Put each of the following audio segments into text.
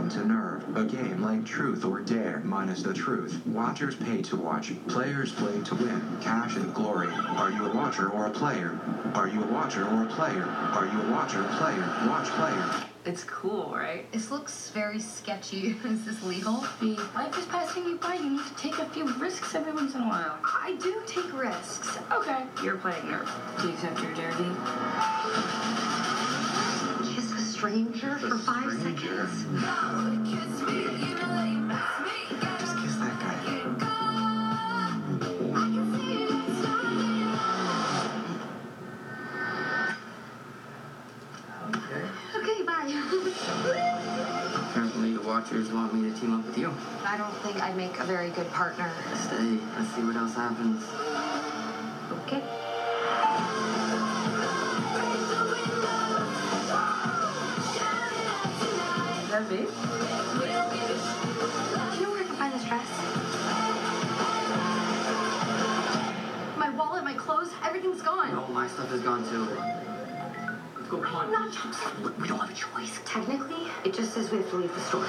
Welcome to Nerve, a game like Truth or Dare, minus the truth. Watchers pay to watch. Players play to win. Cash and glory. Are you a watcher or a player? Are you a watcher or a player? Are you a watcher or player? Watch player. It's cool, right? This looks very sketchy. Is this legal? Life is passing you by. You need to take a few risks every once in a while. I do take risks. Okay, you're playing Nerve. Do you accept your dare, V? Kiss a stranger for 5 seconds? Just kiss that guy. Okay, bye. Apparently the Watchers want me to team up with you. I don't think I'd make a very good partner. Stay. Let's see what else happens. Okay. Is that V? Do you know where I can find this dress? My wallet, my clothes, everything's gone. No, my stuff is gone too. Let's go, come on. Not look, we don't have a choice. Technically, it just says we have to leave the store.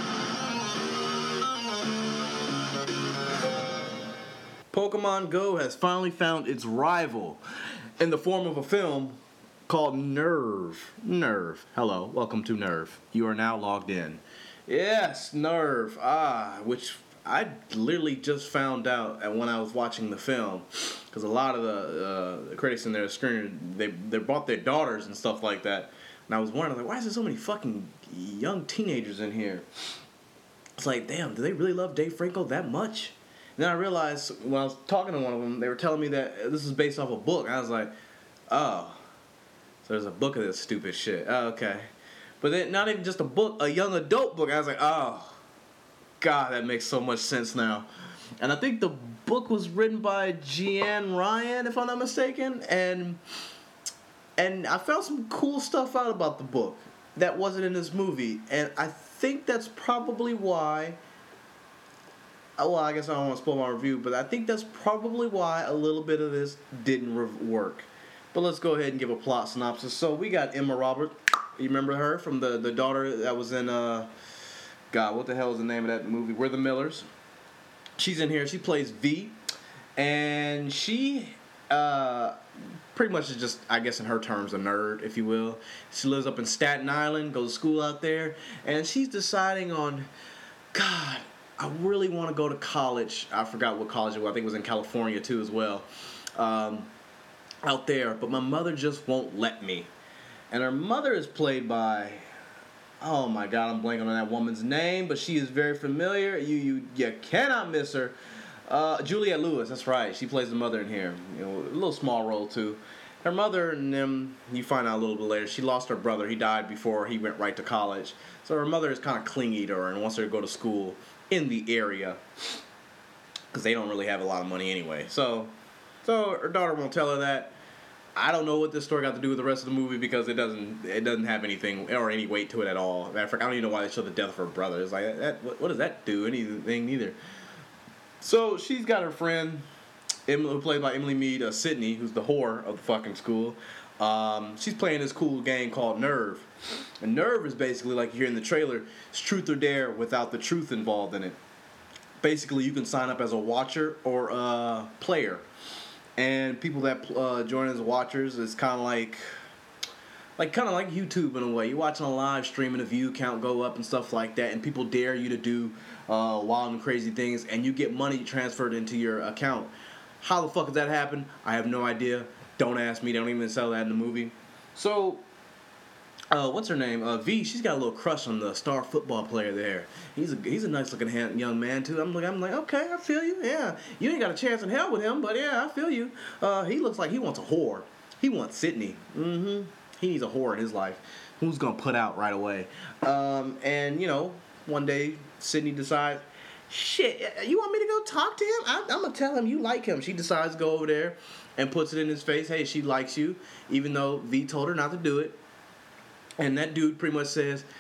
Pokemon Go has finally found its rival in the form of a film called Nerve. Nerve. Hello, welcome to Nerve. You are now logged in. Yes, Nerve. Which I literally just found out when I was watching the film, because a lot of the critics in their screen, they brought their daughters and stuff like that, and I was wondering, like, why is there so many fucking young teenagers in here? It's like, damn, do they really love Dave Franco that much? And then I realized when I was talking to one of them, they were telling me that this is based off a book. I was like, oh, so there's a book of this stupid shit. Oh, okay. But then not even just a book, a young adult book. I was like, oh, God, that makes so much sense now. And I think the book was written by Jeanne Ryan, if I'm not mistaken. And I found some cool stuff out about the book that wasn't in this movie. And I think that's probably why... Well, I guess I don't want to spoil my review, but I think that's probably why a little bit of this didn't work. But let's go ahead and give a plot synopsis. So we got Emma Roberts. You remember her from the daughter that was in, God, what the hell is the name of that movie? We're the Millers. She's in here. She plays V. And she pretty much is just, I guess in her terms, a nerd, if you will. She lives up in Staten Island, goes to school out there. And she's deciding on, God, I really want to go to college. I forgot what college it was. I think it was in California too as well. Out there. But my mother just won't let me. And her mother is played by... Oh my God, I'm blanking on that woman's name. But she is very familiar. You cannot miss her. Juliette Lewis, that's right. She plays the mother in here. You know, a little small role too. Her mother and them, you find out a little bit later, she lost her brother. He died before he went right to college. So her mother is kind of clingy to her and wants her to go to school in the area, because they don't really have a lot of money anyway. So her daughter won't tell her that. I don't know what this story got to do with the rest of the movie, because it doesn't have anything or any weight to it at all. Matter of fact, I don't even know why they showed the death of her brother. It's like, what does that do? Anything neither. So she's got her friend, Emily, played by Emily Mead, Sydney, who's the whore of the fucking school. She's playing this cool game called Nerve. And Nerve is basically, like you hear in the trailer, it's truth or dare without the truth involved in it. Basically, you can sign up as a watcher or a player. And people that join as watchers is kind of like YouTube in a way. You're watching a live stream and the view count go up and stuff like that, and people dare you to do wild and crazy things, and you get money transferred into your account. How the fuck does that happen? I have no idea. Don't ask me. They don't even sell that in the movie. So, what's her name? V. She's got a little crush on the star football player there. He's a nice looking young man too. I'm like, okay, I feel you. Yeah, you ain't got a chance in hell with him, but yeah, I feel you. He looks like he wants a whore. He wants Sydney. He needs a whore in his life. Who's gonna put out right away? And you know, one day Sydney decides, shit, you want me to go talk to him? I'm gonna tell him you like him. She decides to go over there and puts it in his face. Hey, she likes you, even though V told her not to do it. And that dude pretty much says,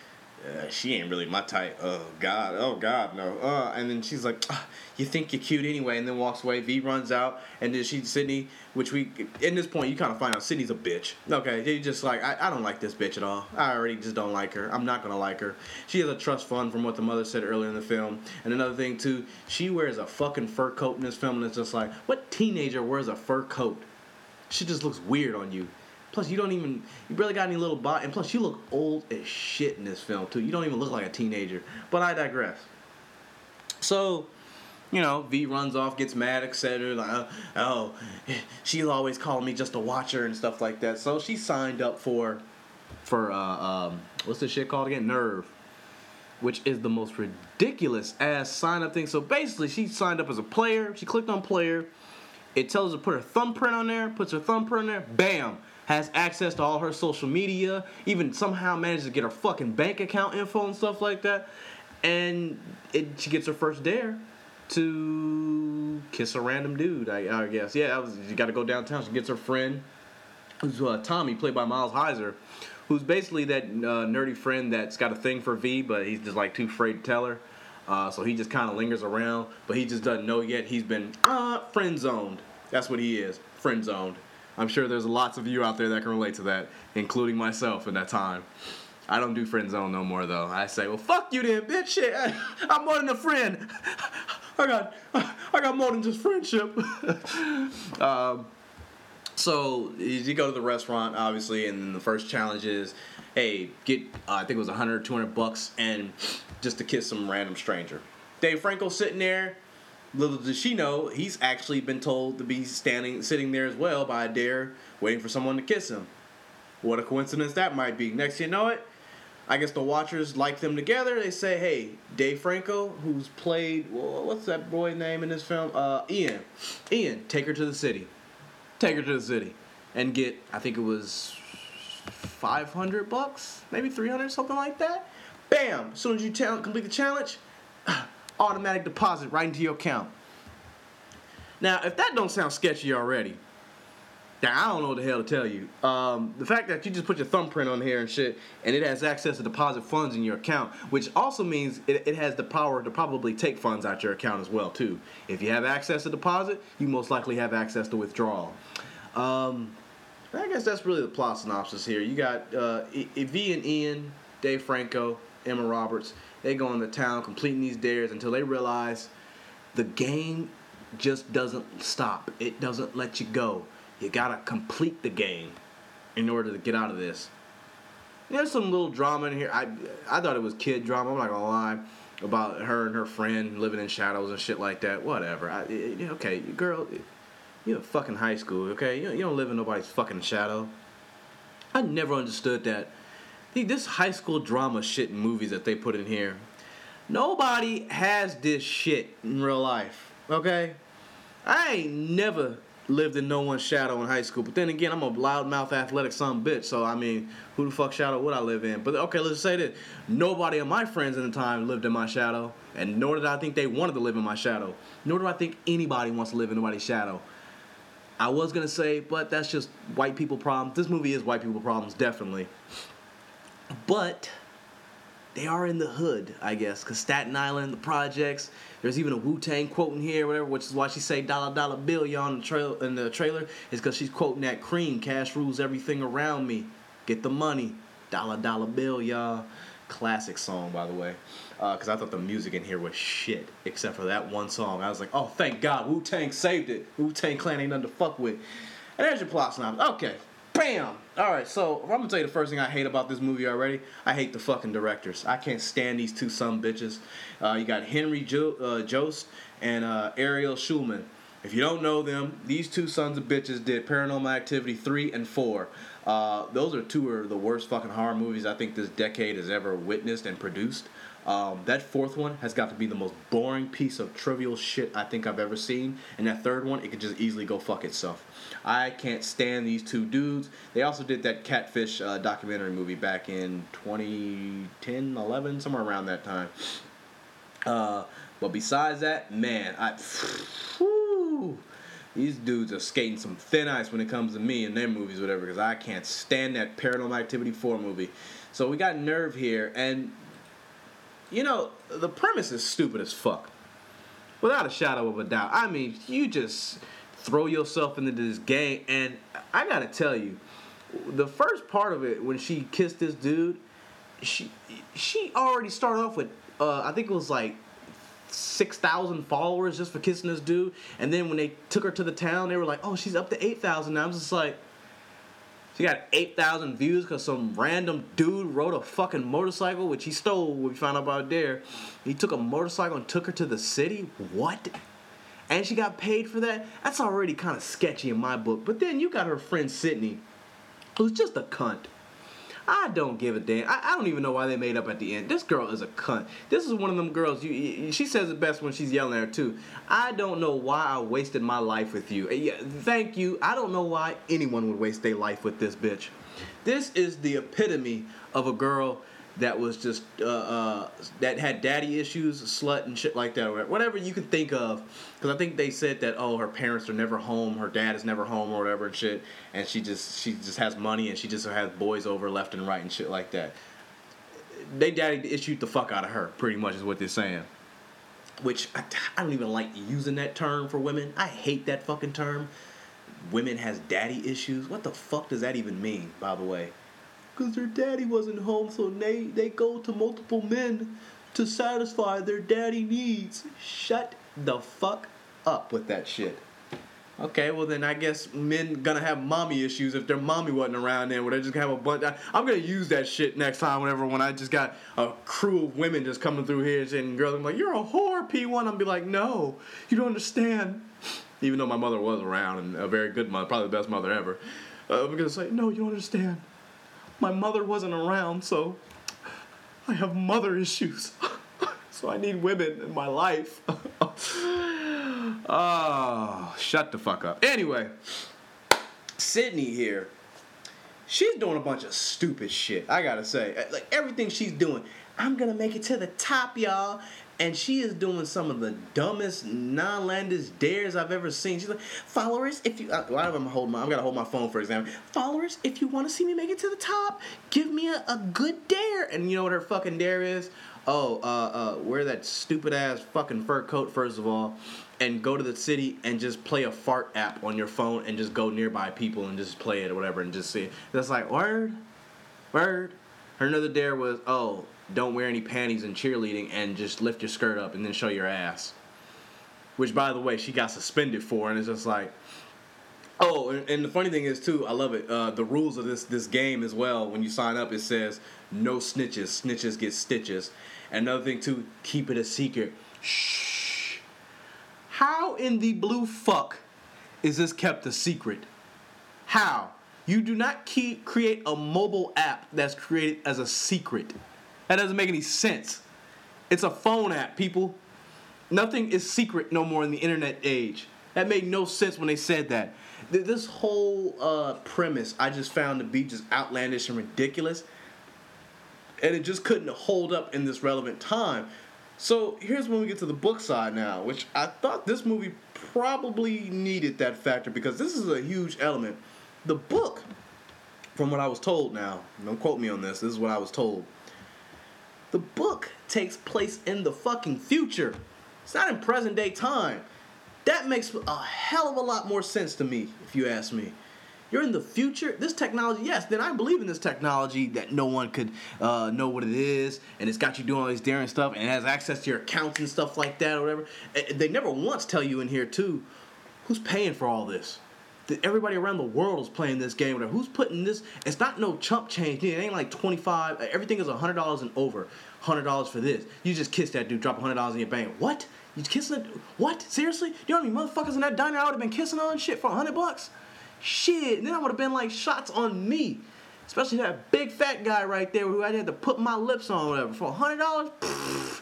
she ain't really my type. Oh God, no. And then she's like, you think you're cute anyway, and then walks away. V runs out, and then Sydney, which in this point, you kind of find out Sydney's a bitch. Okay, they just like, I don't like this bitch at all. I already just don't like her. I'm not gonna like her. She has a trust fund from what the mother said earlier in the film. And another thing too, she wears a fucking fur coat in this film, and it's just like, what teenager wears a fur coat? She just looks weird on you. Plus, you barely got any little body. And plus, you look old as shit in this film, too. You don't even look like a teenager. But I digress. So, V runs off, gets mad, etc. Like, she'll always call me just a watcher and stuff like that. So she signed up for what's this shit called again? Nerve. Which is the most ridiculous ass sign up thing. So basically, she signed up as a player. She clicked on player. It tells her to put her thumbprint on there. Puts her thumbprint on there. Bam. Has access to all her social media, even somehow manages to get her fucking bank account info and stuff like that. And she gets her first dare to kiss a random dude, I guess. Yeah, you got to go downtown. She gets her friend, who's Tommy, played by Miles Heiser, who's basically that nerdy friend that's got a thing for V, but he's just like too afraid to tell her. So he just kind of lingers around, but he just doesn't know yet. He's been friend zoned. That's what he is, friend zoned. I'm sure there's lots of you out there that can relate to that, including myself in that time. I don't do friend zone no more, though. I say, well, fuck you then, bitch. Shit, I'm more than a friend. I got more than just friendship. So you go to the restaurant, obviously, and then the first challenge is, hey, get, I think it was $100 or $200, and just to kiss some random stranger. Dave Franco's sitting there. Little does she know, he's actually been told to be sitting there as well by a dare, waiting for someone to kiss him. What a coincidence that might be. Next you know it, I guess the watchers like them together. They say, hey, Dave Franco, who's played, what's that boy's name in this film? Ian, take her to the city. Take her to the city. And get, I think it was $500, maybe $300, something like that. Bam! As soon as you complete the challenge, automatic deposit right into your account. Now, if that don't sound sketchy already, then I don't know what the hell to tell you. The fact that you just put your thumbprint on here and shit, and it has access to deposit funds in your account, which also means it has the power to probably take funds out your account as well, too. If you have access to deposit, you most likely have access to withdrawal. I guess that's really the plot synopsis here. You got V and Ian, Dave Franco, Emma Roberts. They go into town completing these dares until they realize the game just doesn't stop. It doesn't let you go. You gotta complete the game in order to get out of this. There's some little drama in here. I thought it was kid drama. I'm not gonna lie, about her and her friend living in shadows and shit like that. Whatever. Okay, girl, you're in fucking high school. Okay, you don't live in nobody's fucking shadow. I never understood that. This high school drama shit in movies that they put in here, nobody has this shit in real life, okay? I ain't never lived in no one's shadow in high school, but then again, I'm a loudmouth athletic son of a bitch, so I mean, who the fuck shadow would I live in? But okay, let's say this. Nobody of my friends at the time lived in my shadow, and nor did I think they wanted to live in my shadow. Nor do I think anybody wants to live in nobody's shadow. I was going to say, but that's just white people problems. This movie is white people problems, definitely. But they are in the hood, I guess, because Staten Island, the projects, there's even a Wu-Tang quote in here, whatever, which is why she say dollar bill, y'all, in the trailer, is because she's quoting that Cream, cash rules everything around me, get the money, dollar bill, y'all. Classic song, by the way, because I thought the music in here was shit, except for that one song. I was like, oh, thank God, Wu-Tang saved it. Wu-Tang Clan ain't nothing to fuck with. And there's your plot synopsis. Okay. Bam! Alright, so I'm gonna tell you the first thing I hate about this movie already. I hate the fucking directors. I can't stand these two bitches. You got Henry Jost and Ariel Schulman. If you don't know them, these two sons of bitches did Paranormal Activity 3 and 4. Those are two of the worst fucking horror movies I think this decade has ever witnessed and produced. That fourth one has got to be the most boring piece of trivial shit I think I've ever seen. And that third one, it could just easily go fuck itself. I can't stand these two dudes. They also did that Catfish documentary movie back in 2010, 11, somewhere around that time. But besides that, man, these dudes are skating some thin ice when it comes to me and their movies, whatever, because I can't stand that Paranormal Activity 4 movie. So we got Nerve here, and you know, the premise is stupid as fuck. Without a shadow of a doubt. I mean, you just throw yourself into this game, and I gotta tell you, the first part of it, when she kissed this dude, she already started off with, I think it was like 6,000 followers just for kissing this dude, and then when they took her to the town, they were like, oh, she's up to 8,000 now. I'm just like, she got 8,000 views because some random dude rode a fucking motorcycle, which he stole, we found out about there. He took a motorcycle and took her to the city? What? And she got paid for that? That's already kind of sketchy in my book. But then you got her friend Sydney, who's just a cunt. I don't give a damn. I don't even know why they made up at the end. This girl is a cunt. This is one of them girls, she says it best when she's yelling at her too. I don't know why I wasted my life with you. Yeah, thank you. I don't know why anyone would waste their life with this bitch. This is the epitome of a girl that was just, that had daddy issues, slut and shit like that. Whatever you could think of. Because I think they said that, oh, her parents are never home, her dad is never home or whatever and shit. And she just has money and she just has boys over left and right and shit like that. They daddy issued the fuck out of her, pretty much is what they're saying. Which, I don't even like using that term for women. I hate that fucking term. Women has daddy issues. What the fuck does that even mean, by the way? Because their daddy wasn't home, so they go to multiple men to satisfy their daddy needs. Shut the fuck up with that shit. Okay, well then I guess men gonna have mommy issues if their mommy wasn't around there, where they just have a bunch. I'm gonna use that shit next time when I just got a crew of women just coming through here and girls, I'm like, you're a whore, P1. I'll be like, no, you don't understand. Even though my mother was around and a very good mother, probably the best mother ever. I'm gonna say, no, you don't understand. My mother wasn't around, so I have mother issues. So I need women in my life. Oh, shut the fuck up. Anyway, Sydney here, she's doing a bunch of stupid shit, I gotta say. Like, everything she's doing, I'm gonna make it to the top, y'all. And she is doing some of the dumbest, non-landish dares I've ever seen. She's like, followers, if you... I'm gotta hold my phone, for example. Followers, if you want to see me make it to the top, give me a good dare. And you know what her fucking dare is? Wear that stupid-ass fucking fur coat, first of all, and go to the city and just play a fart app on your phone and just go nearby people and just play it or whatever and just see it. That's like, word. Her another dare was, don't wear any panties in cheerleading and just lift your skirt up and then show your ass. Which, by the way, she got suspended for, and it's just like... Oh, and the funny thing is, too, I love it, the rules of this game as well, when you sign up, it says, no snitches. Snitches get stitches. And another thing, too, keep it a secret. Shh. How in the blue fuck is this kept a secret? How? You do not create a mobile app that's created as a secret. That doesn't make any sense. It's a phone app, people. Nothing is secret no more in the internet age. That made no sense when they said that. This whole premise I just found to be just outlandish and ridiculous. And it just couldn't hold up in this relevant time. So here's when we get to the book side now, which I thought this movie probably needed that factor because this is a huge element. The book, from what I was told now, don't quote me on this is what I was told. The book takes place in the fucking future. It's not in present day time. That makes a hell of a lot more sense to me, if you ask me. You're in the future. This technology, yes, then I believe in this technology that no one could know what it is, and it's got you doing all these daring stuff, and it has access to your accounts and stuff like that or whatever. They never once tell you in here, too, who's paying for all this. Everybody around the world is playing this game. Whatever. Who's putting this? It's not no chump change. It ain't like $25. Everything is $100 and over. $100 for this. You just kiss that dude, drop $100 in your bank. What? You kissing it? What? Seriously? You know how many motherfuckers in that diner I would have been kissing on shit for $100? Shit. And then I would have been like shots on me. Especially that big fat guy right there who I had to put my lips on or whatever. For $100?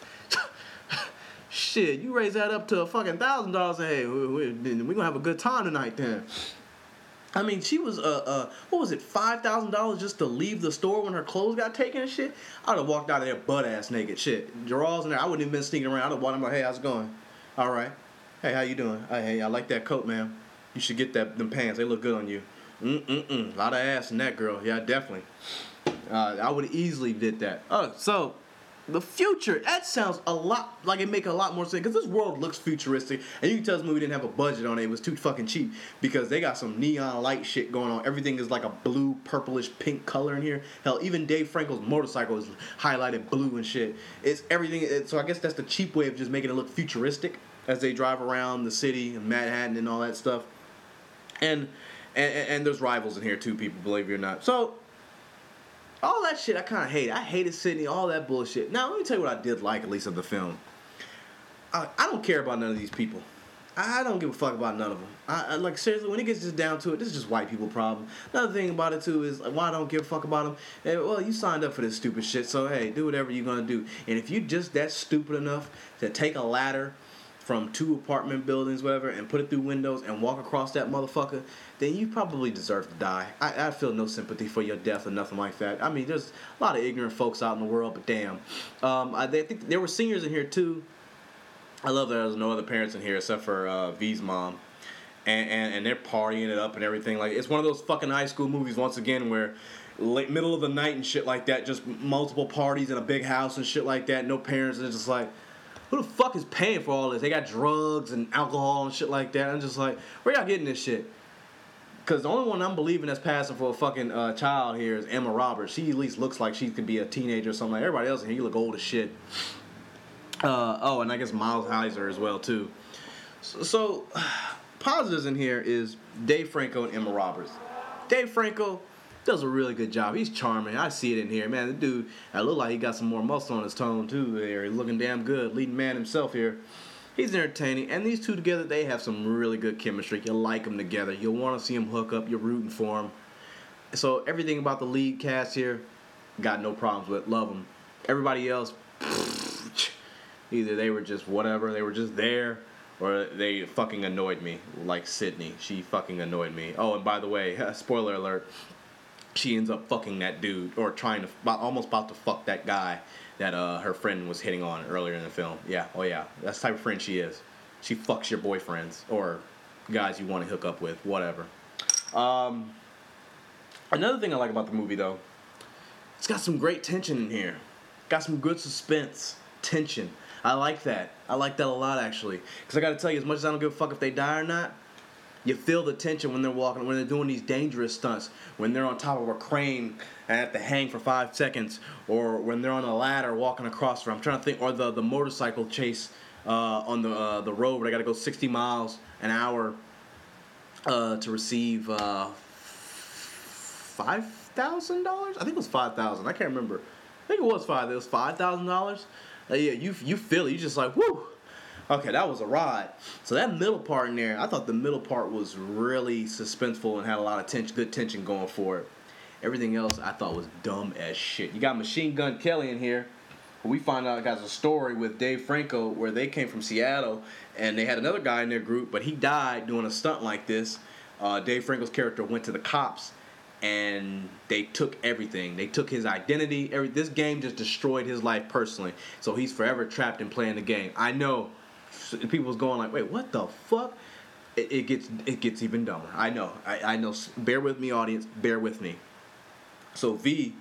Shit, you raise that up to a fucking $1,000 and hey, we're gonna have a good time tonight then. I mean, she was, what was it, $5,000 just to leave the store when her clothes got taken and shit? I would have walked out of there butt-ass naked, shit. Drawers in there, I wouldn't even been sneaking around. I would have walked in like, hey, how's it going? All right. Hey, how you doing? Hey, I like that coat, man. You should get them pants. They look good on you. A lot of ass in that girl. Yeah, definitely. I would have easily did that. Oh, so, The future. That sounds a lot like it make a lot more sense because this world looks futuristic, and you can tell this movie didn't have a budget on it. It was too fucking cheap because they got some neon light shit going on. Everything is like a blue, purplish, pink color in here. Hell, even Dave Franco's motorcycle is highlighted blue and shit. It's everything. So I guess that's the cheap way of just making it look futuristic as they drive around the city and Manhattan and all that stuff. And there's rivals in here too, people, believe it or not. So all that shit I kind of hate. I hated Sydney, all that bullshit. Now, let me tell you what I did like, at least of the film. I don't care about none of these people. I don't give a fuck about none of them. I like, seriously, when it gets just down to it, this is just white people problem. Another thing about it, too, is like, why I don't give a fuck about them? Well, you signed up for this stupid shit, so, hey, do whatever you're going to do. And if you just that stupid enough to take a ladder from 2 apartment buildings, whatever, and put it through windows and walk across that motherfucker, then you probably deserve to die. I feel no sympathy for your death or nothing like that. I mean, there's a lot of ignorant folks out in the world, but damn. I think there were seniors in here, too. I love that there's no other parents in here except for V's mom. And they're partying it up and everything. Like, it's one of those fucking high school movies, once again, where middle of the night and shit like that, just multiple parties in a big house and shit like that, no parents, and it's just like, who the fuck is paying for all this? They got drugs and alcohol and shit like that. I'm just like, where y'all getting this shit? Because the only one I'm believing that's passing for a fucking child here is Emma Roberts. She at least looks like she could be a teenager or something. Like everybody else in here, you look old as shit. And I guess Miles Heiser as well, too. So positives in here is Dave Franco and Emma Roberts. Dave Franco does a really good job. He's charming. I see it in here. Man, the dude, I look like he got some more muscle on his tone, too, here. He's looking damn good. Leading man himself here. He's entertaining. And these two together, they have some really good chemistry. You'll like them together. You'll want to see them hook up. You're rooting for them. So everything about the lead cast here, got no problems with. Love them. Everybody else, either they were just whatever. They were just there. Or they fucking annoyed me. Like Sydney. She fucking annoyed me. Oh, and by the way, spoiler alert. She ends up fucking that dude, or almost about to fuck that guy that her friend was hitting on earlier in the film. Yeah, oh yeah, that's the type of friend she is. She fucks your boyfriends or guys you want to hook up with, whatever. Another thing I like about the movie, though, it's got some great tension in here. Got some good suspense, tension. I like that. I like that a lot, actually. Because I got to tell you, as much as I don't give a fuck if they die or not, you feel the tension when they're walking, when they're doing these dangerous stunts, when they're on top of a crane and have to hang for 5 seconds, or when they're on a ladder walking across. I'm trying to think, or the motorcycle chase on the road where they got to go 60 miles an hour to receive $5,000. I think it was $5,000. I can't remember. I think it was $5,000. It was $5,000. Yeah, you feel it. You just like, whoo. Okay, that was a ride. So that middle part in there, I thought the middle part was really suspenseful and had a lot of tension, good tension going for it. Everything else I thought was dumb as shit. You got Machine Gun Kelly in here. We find out has a story with Dave Franco where they came from Seattle and they had another guy in their group, but he died doing a stunt like this. Dave Franco's character went to the cops and they took everything. They took his identity. This game just destroyed his life personally. So he's forever trapped in playing the game. I know. People was going like, wait, what the fuck? It gets even dumber. I know. I know. Bear with me, audience. Bear with me. So V,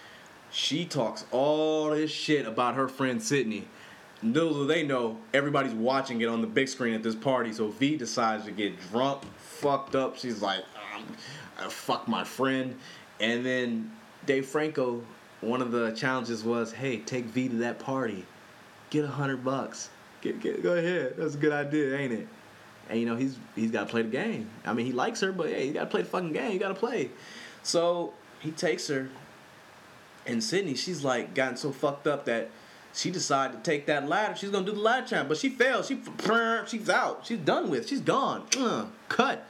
she talks all this shit about her friend Sydney. Little do they know, everybody's watching it on the big screen at this party. So V decides to get drunk, fucked up. She's like, fuck my friend. And then Dave Franco, one of the challenges was, hey, take V to that party. Get $100. Go ahead. That's a good idea, ain't it? And, you know, he's got to play the game. I mean, he likes her, but, hey, you got to play the fucking game. You got to play. So he takes her. And Sydney, she's, like, gotten so fucked up that she decided to take that ladder. She's going to do the ladder champ. But she failed. She's out. She's done with. She's gone. Cut.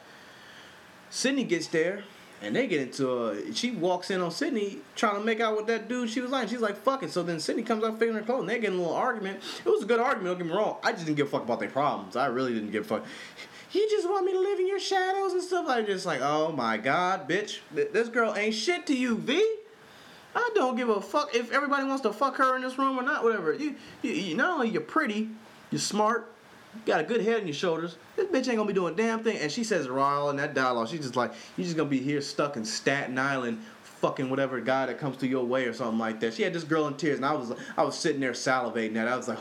Sydney gets there. And they get into she walks in on Sydney trying to make out with that dude she was like. She's like, fuck it. So then Sydney comes out fixing her clothes and they get in a little argument. It was a good argument, don't get me wrong. I just didn't give a fuck about their problems. I really didn't give a fuck. You just want me to live in your shadows and stuff. I just like, oh my God, bitch. This girl ain't shit to you, V. I don't give a fuck if everybody wants to fuck her in this room or not, whatever. You not only you're pretty, you're smart, you got a good head on your shoulders. This bitch ain't gonna be doing a damn thing. And she says it all in that dialogue. She's just like, you just gonna be here stuck in Staten Island fucking whatever guy that comes to your way or something like that. She had this girl in tears, and I was sitting there salivating at it. I was like,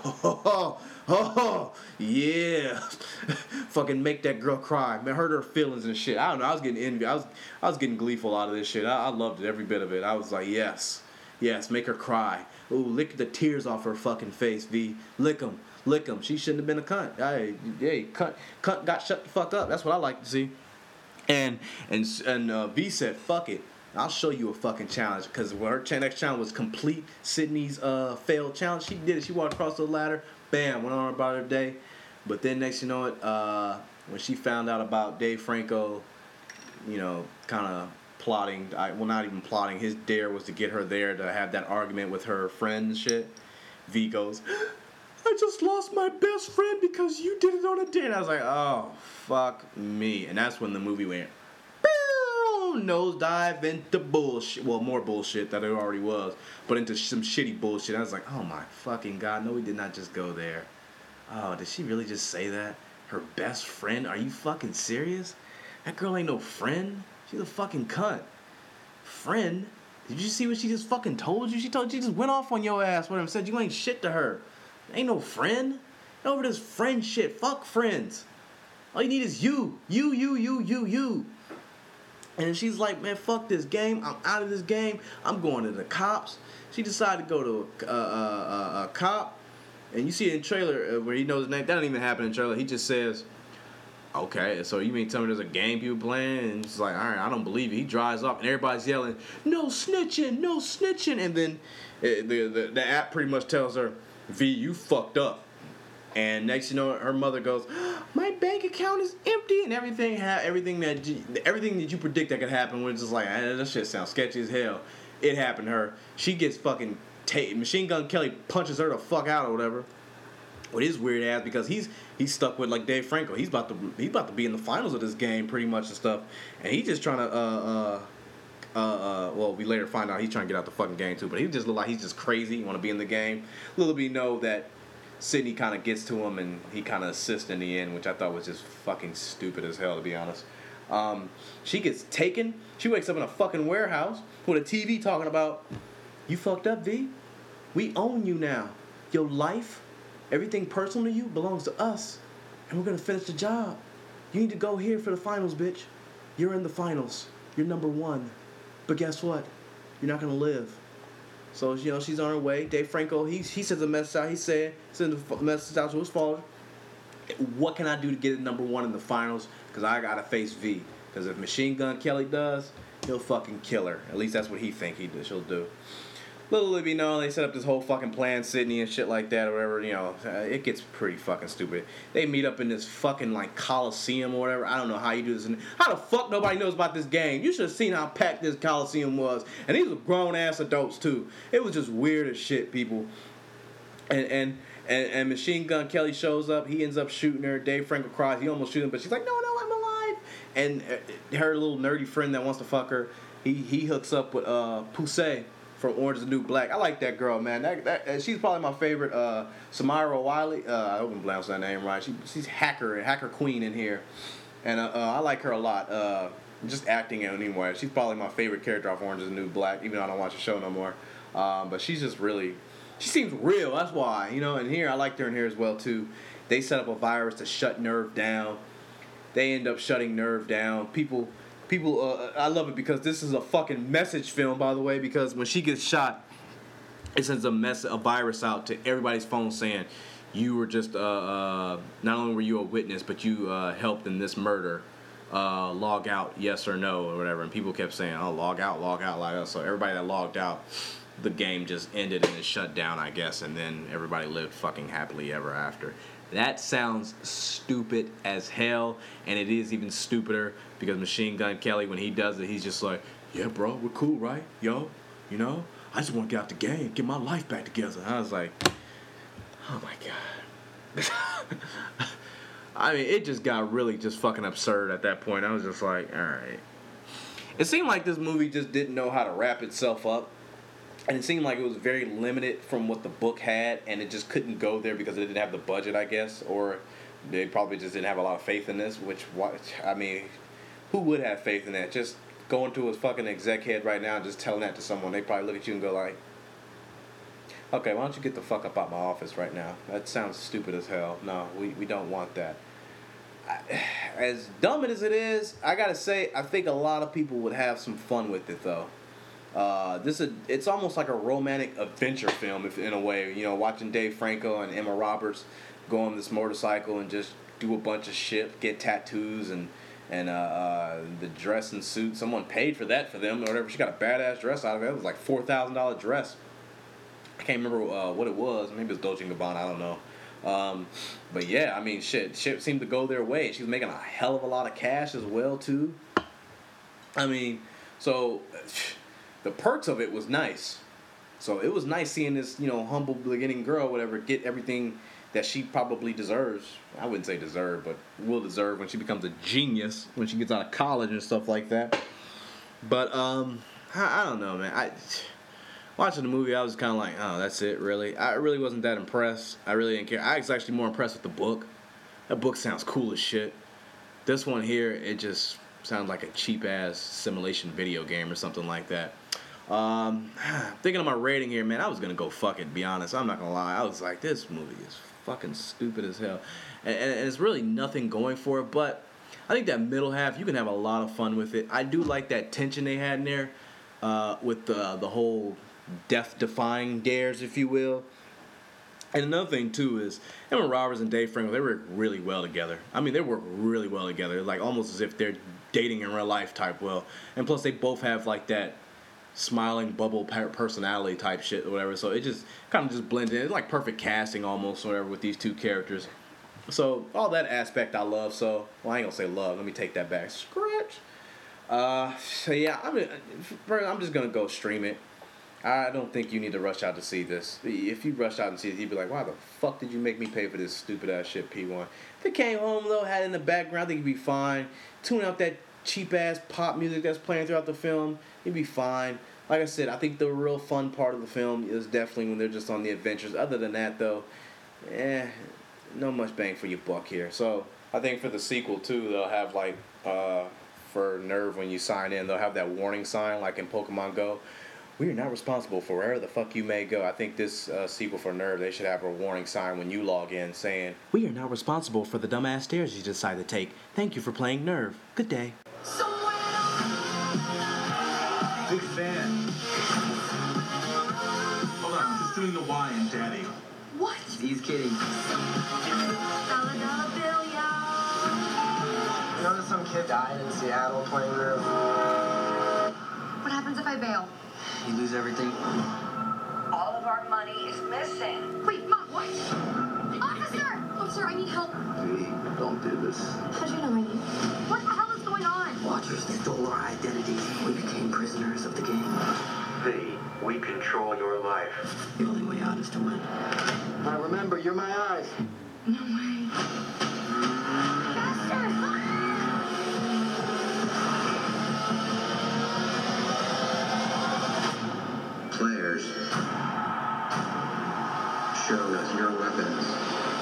yeah, fucking make that girl cry, man, hurt her feelings and shit. I don't know. I was getting envy. I was getting gleeful out of this shit. I loved it, every bit of it. I was like, yes, make her cry. Ooh, lick the tears off her fucking face, V. Lick them. She shouldn't have been a cunt. Hey, cunt got shut the fuck up. That's what I like to see. And V said, fuck it. I'll show you a fucking challenge. Because when her next challenge was complete Sydney's failed challenge, she did it. She walked across the ladder. Bam, went on about her day. But then next you know it, when she found out about Dave Franco, you know, kind of plotting, not even plotting, his dare was to get her there to have that argument with her friend and shit. V goes, I just lost my best friend because you did it on a dare. And I was like, oh, fuck me. And that's when the movie went, nosedive into bullshit. Well, more bullshit that it already was, but into some shitty bullshit. I was like, oh my fucking God, no, we did not just go there. Oh, did she really just say that? Her best friend? Are you fucking serious? That girl ain't no friend. She's a fucking cunt. Friend? Did you see what she just fucking told you? She just went off on your ass, whatever, said you ain't shit to her. Ain't no friend. Get over this friend shit. Fuck friends. All you need is you. You. And she's like, man, fuck this game. I'm out of this game. I'm going to the cops. She decided to go to a cop. And you see it in trailer where he knows his name. That don't even happen in trailer. He just says, okay, so you mean tell me there's a game people playing? And she's like, all right, I don't believe it. He drives off and everybody's yelling, no snitching. And then the app pretty much tells her, V, you fucked up. And next you know, her mother goes, my bank account is empty, and everything that you predict that could happen was just like, that shit sounds sketchy as hell. It happened to her. She gets fucking Machine Gun Kelly punches her the fuck out or whatever. With his weird ass, because he's stuck with like Dave Franco. He's about to be in the finals of this game pretty much and stuff, and he's just trying to well, we later find out he's trying to get out the fucking game too, but he just look like he's just crazy. You want to be in the game. Little we know that Sydney kind of gets to him and he kind of assists in the end, which I thought was just fucking stupid as hell, to be honest. She gets taken. She wakes up in a fucking warehouse with a TV talking about, you fucked up, V. We own you now. Your life, everything personal to you belongs to us, and we're gonna finish the job. You need to go here for the finals, bitch. You're in the finals. You're number 1. But guess what? You're not gonna live. So, you know, she's on her way. Dave Franco, he sends a message out. He sends a message out to his father. What can I do to get it number 1 in the finals? Because I gotta face V. Because if Machine Gun Kelly does, he'll fucking kill her. At least that's what he think she'll do. Little did we know, they set up this whole fucking plan, Sydney and shit like that or whatever, you know. It gets pretty fucking stupid. They meet up in this fucking, like, Coliseum or whatever. I don't know how you do this. How the fuck nobody knows about this game? You should have seen how packed this Coliseum was. And these were grown-ass adults, too. It was just weird as shit, people. And Machine Gun Kelly shows up. He ends up shooting her. Dave Franco cries. He almost shoots him, but she's like, no, I'm alive. And her little nerdy friend that wants to fuck her, he hooks up with Poussey from Orange is the New Black. I like that girl, man. That she's probably my favorite. Samira Wiley. I hope I'm pronouncing that name right. She's hacker queen in here, and I like her a lot. Just acting anyway. She's probably my favorite character off Orange is the New Black, even though I don't watch the show no more. But she's just really, she seems real. That's why, you know. And here, I liked her in here as well too. They set up a virus to shut Nerve down. They end up shutting Nerve down. People, I love it because this is a fucking message film, by the way, because when she gets shot, it sends a virus out to everybody's phone saying, you were just, not only were you a witness, but you helped in this murder. Log out, yes or no, or whatever. And people kept saying, oh, log out. So everybody that logged out, the game just ended and it shut down, I guess. And then everybody lived fucking happily ever after. That sounds stupid as hell, and it is even stupider because Machine Gun Kelly, when he does it, he's just like, yeah, bro, we're cool, right? Yo, you know, I just want to get out the game, get my life back together. And I was like, oh my God. I mean, it just got really just fucking absurd at that point. I was just like, all right. It seemed like this movie just didn't know how to wrap itself up. And it seemed like it was very limited from what the book had, and it just couldn't go there because it didn't have the budget, I guess, or they probably just didn't have a lot of faith in this, I mean, who would have faith in that? Just go into his fucking exec head right now and just telling that to someone, they probably look at you and go like, okay, why don't you get the fuck up out my office right now? That sounds stupid as hell. No, we don't want that. As dumb as it is, I gotta say, I think a lot of people would have some fun with it though. It's almost like a romantic adventure film, if in a way. You know, watching Dave Franco and Emma Roberts go on this motorcycle and just do a bunch of shit, get tattoos and the dress and suit. Someone paid for that for them or whatever. She got a badass dress out of it. It was like $4,000 dress. I can't remember what it was. Maybe it was Dolce & Gabbana. I don't know. But yeah, I mean, shit seemed to go their way. She was making a hell of a lot of cash as well too. I mean, so the perks of it was nice. So it was nice seeing this, you know, humble beginning girl, whatever, get everything that she probably deserves. I wouldn't say deserve, but will deserve when she becomes a genius, when she gets out of college and stuff like that. But I don't know, man. Watching the movie, I was kind of like, oh, that's it, really? I really wasn't that impressed. I really didn't care. I was actually more impressed with the book. That book sounds cool as shit. This one here, it just sounds like a cheap-ass simulation video game or something like that. Thinking of my rating here, man, I was going to go fuck it, to be honest. I'm not going to lie. I was like, this movie is fucking stupid as hell. And it's really nothing going for it, but I think that middle half, you can have a lot of fun with it. I do like that tension they had in there with the whole death-defying dares, if you will. And another thing, too, is Emma Roberts and Dave Franco, they work really well together. I mean, they work really well together, like almost as if they're dating in real life type well. And plus, they both have, like, that smiling bubble personality type shit or whatever. So it just kind of just blends in. It's like perfect casting almost or whatever with these two characters. So all that aspect I love. So, well, I ain't gonna say love. Let me take that back. Scratch. So yeah, I'm just gonna go stream it. I don't think you need to rush out to see this. If you rush out and see it, you'd be like, why the fuck did you make me pay for this stupid ass shit, P1? If it came home though, had it in the background, I think you'd be fine. Tune out that cheap ass pop music that's playing throughout the film, you'd be fine. Like I said, I think the real fun part of the film is definitely when they're just on the adventures. Other than that though, no much bang for your buck here. So I think for the sequel too, they'll have like for Nerve when you sign in, they'll have that warning sign like in Pokemon Go. We are not responsible for wherever the fuck you may go. I think this sequel for Nerve, they should have a warning sign when you log in saying, we are not responsible for the dumbass stairs you decide to take. Thank you for playing Nerve. Good day. Big fan. Hold on, I'm just doing the Y in Daddy. What? He's kidding. Dollar bill, y'all. You know that some kid died in Seattle playing Nerve? What happens if I bail? You lose everything. All of our money is missing. Wait, Mom, what? Officer! Officer, I need help. V, don't do this. How'd you know I need? What the hell is going on? Watchers stole our identity. We became prisoners of the game. V, we control your life. The only way out is to win. Now remember, you're my eyes. No way. Faster! Players, show us your weapons.